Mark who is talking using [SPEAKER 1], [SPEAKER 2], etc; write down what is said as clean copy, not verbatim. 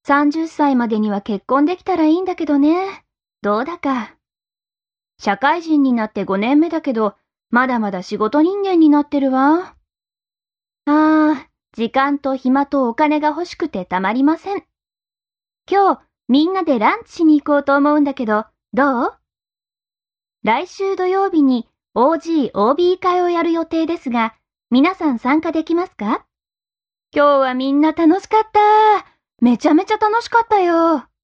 [SPEAKER 1] 30歳までには結婚できたらいいんだけどね。どうだか。社会人になって5年目だけど、まだまだ仕事人間になってるわ。時間と暇とお金が欲しくてたまりません。今日、みんなでランチしに行こうと思うんだけど、どう？来週土曜日に OG/OB 会をやる予定ですが、皆さん参加できますか？今日はみんな楽しかった。めちゃめちゃ楽しかったよ。